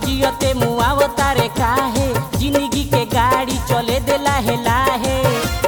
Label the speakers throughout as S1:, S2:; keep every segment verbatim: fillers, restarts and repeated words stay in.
S1: जियते मुआवता रे काहे जिंदगी के गाड़ी चले दे लाहे लाहे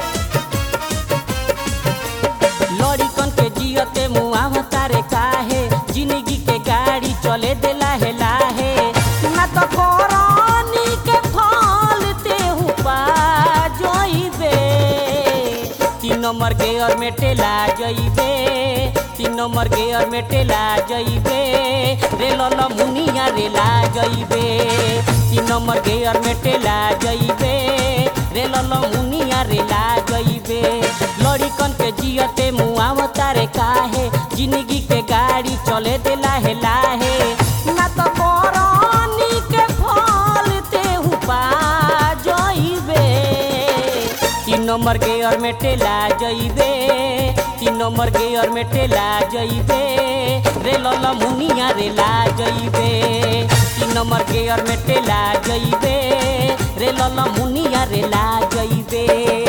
S1: लड़िकन के जियते मुआवता रे काहे जिंदगी के गाड़ी चले दे लाहे लाहे ना तो कोरानी के फल तेहू पा जइबे तीन नंबर गेयर में टेला जइबे तीन नंबर गेयर में टेला जइबे रेल मुनिया रेला जइबे तीन नंबर गेयर में टेला जइबे रेल मुनिया रेला जइबे लड़िकन के जियते मुआवता रे काहे जिंदगी के गाड़ी चले दे लाहे लाहे ना तो कोरानी के फल तेहू पा जइबे तीन नंबर गेयर में टेला जइबे तीन नंबर गेयर में टेला जइबे रेल मुनिया रेला जइबे तीन नंबर गेयर में टेला जइबे रेल मुनिया रेला जइबे।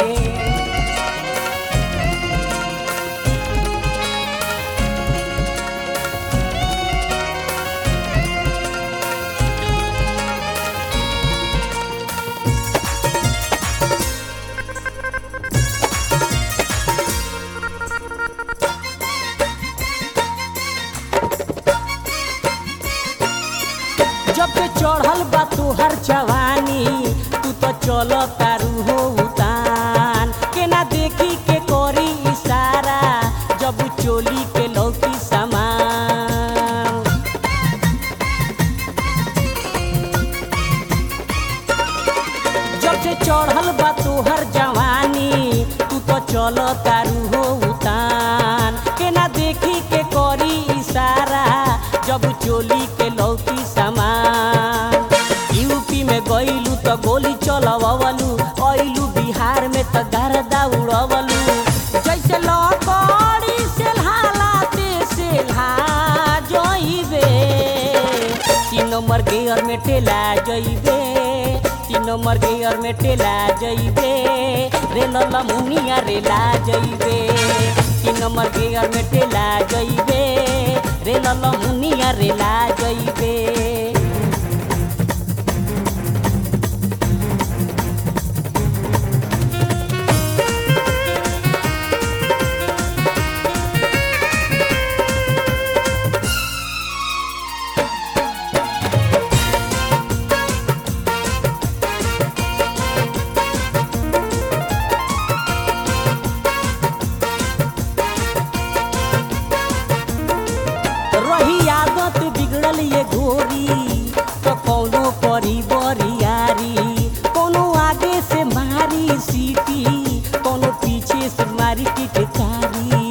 S1: जब पे चढ़ल बा तुहर जवानी तू तो चल तारू हो उतान के ना देखी के करी इशारा जब चोली के लौकी सामान जब से चढ़ल बा तुहर जवानी तू तो चल तारू हो उतान के ना देखी के करी इशारा जब चोली के लौकी सामान यूपी में गइलू तो गोली चलवलू अइलू बिहार में तो गर्दा उड़वलू जैसे लकड़ी से हालाते से जइबे तीन नंबर गेयर में टेला जइबे तीन नंबर गेयर में टेला जइबे रेल मुनिया रेला जइबे तीन नंबर गेयर में टेला जइबे रेल मुनिया रेला जइबे। रही आदत बिगड़ल ये घोरी तो कौनो करी बरियारी कोनो आगे से मारी सीटी कोनो पीछे से मारी टिटकारी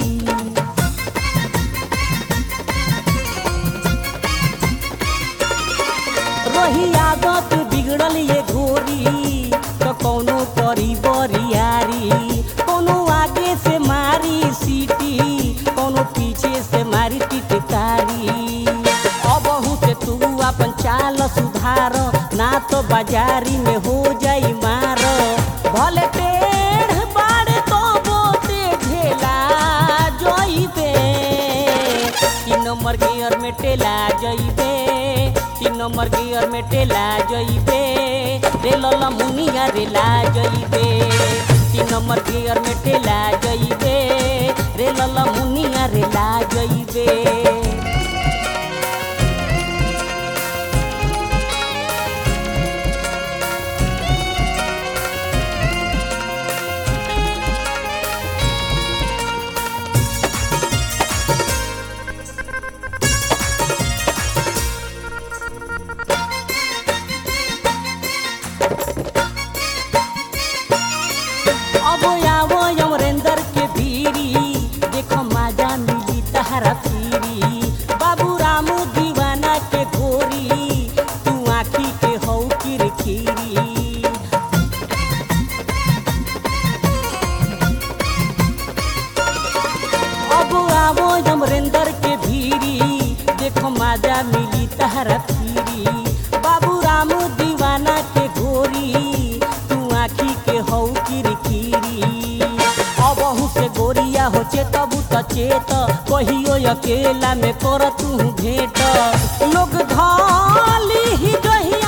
S1: रही आदत बिगड़ल ये घोरी तो कौनो करी बरियारी कोनो आगे से मारी सीटी कोनो पीछे से मारी टिटकारी अबहू से तू अपन चाल सुधार ना तो बाजारी में हो जाई मार भले टेढ़ बाड़े तो बोते झेला जइबे तीन नंबर गियर में टेला जइबे तीन नंबर गियर में टेला जइबे रेल मुनिया रेला जइबे तीन नंबर गियर में टेला जइबे रेल मुनिया रेला जइबे। अब आवो अमरेंद्र के भीरी देखो माजा मिली तहरा फिरी बाबू रामू दीवाना के गोरी तू आँखी के हौ किरखीरी अब आवो अमरेंद्र के भीरी देखो माजा मिली तहरा फिरी बाबू रामू दीवाना के गोरी तू आँखी के हौ किरखीरी अबहू से गोरिया हो चेतबू त चेत कहियो अकेला में कर तू भेंट लोग धाली ही गही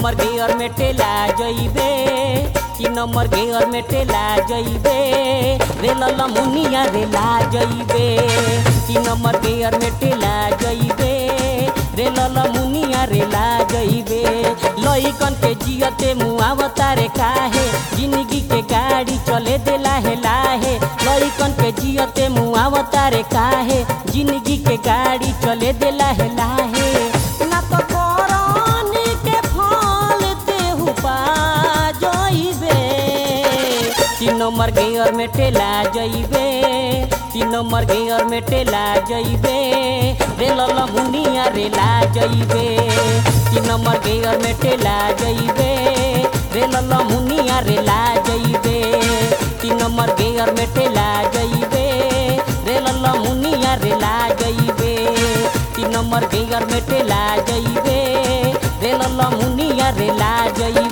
S1: नंबर गेयर में टेला जइबे तीन नंबर गेयर में टेला जइबे रेल मुनिया रेला जइबे तीन नंबर गेयर में टेला जइबे रेल मुनिया रेला जइबे लइकन के जियते मुआवता रे काहे जिंदगी के गाड़ी चले देला है लाहे लइकन के जियते मुआवता रे काहे जिंदगी के गाड़ी चले देला है लाहे ना तो करनी के फल तेहू पा जइबे तीन नंबर गेयर में टेला जइबे तीन नंबर गेयर में टेला जइबे रेल मुनिया रेला जइबे तीन नंबर गेयर में टेला जइबे रेल मुनिया रेला जइबे तीन नंबर गेयर में टेला जइबे रेल मुनिया रेला जइबे तीन नंबर गेयर में टेला जइबे रेल मुनिया रेला जइबे।